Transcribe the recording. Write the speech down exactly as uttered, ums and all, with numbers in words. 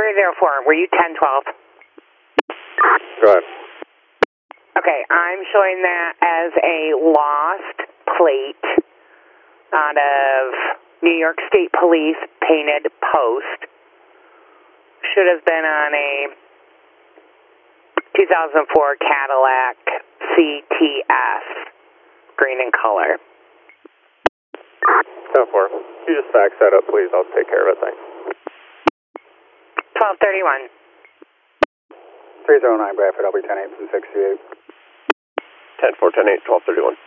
three zero four, were you ten twelve? Go ahead. Okay, I'm showing that as a lost plate out of New York State Police painted post. Should have been on a two thousand four Cadillac C T S, green in color. ten four. Can you just fax that up, please? I'll take care of it, thanks. twelve thirty-one. three zero nine Bradford, I'll be ten eight from sixty-eight. ten four, ten eight, twelve thirty-one.